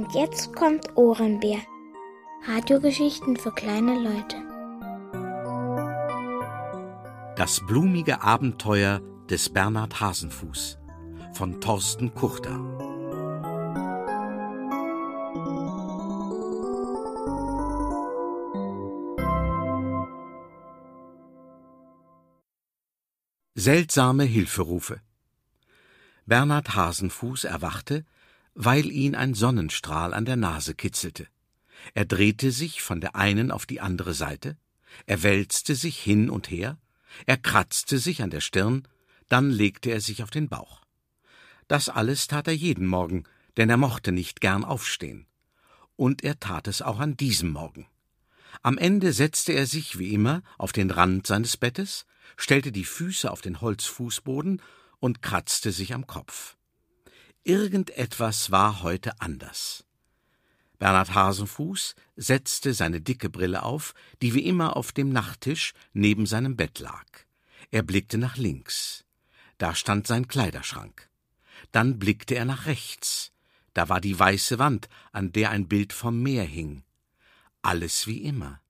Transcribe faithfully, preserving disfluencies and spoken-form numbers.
Und jetzt kommt Ohrenbär. Radiogeschichten für kleine Leute. Das blumige Abenteuer des Bernhard Hasenfuß von Thorsten Kuchter. Seltsame Hilferufe. Bernhard Hasenfuß erwachte, weil ihn ein Sonnenstrahl an der Nase kitzelte. Er drehte sich von der einen auf die andere Seite, er wälzte sich hin und her, er kratzte sich an der Stirn, dann legte er sich auf den Bauch. Das alles tat er jeden Morgen, denn er mochte nicht gern aufstehen. Und er tat es auch an diesem Morgen. Am Ende setzte er sich wie immer auf den Rand seines Bettes, stellte die Füße auf den Holzfußboden und kratzte sich am Kopf. Irgendetwas war heute anders. Bernhard Hasenfuß setzte seine dicke Brille auf, die wie immer auf dem Nachttisch neben seinem Bett lag. Er blickte nach links. Da stand sein Kleiderschrank. Dann blickte er nach rechts. Da war die weiße Wand, an der ein Bild vom Meer hing. Alles wie immer.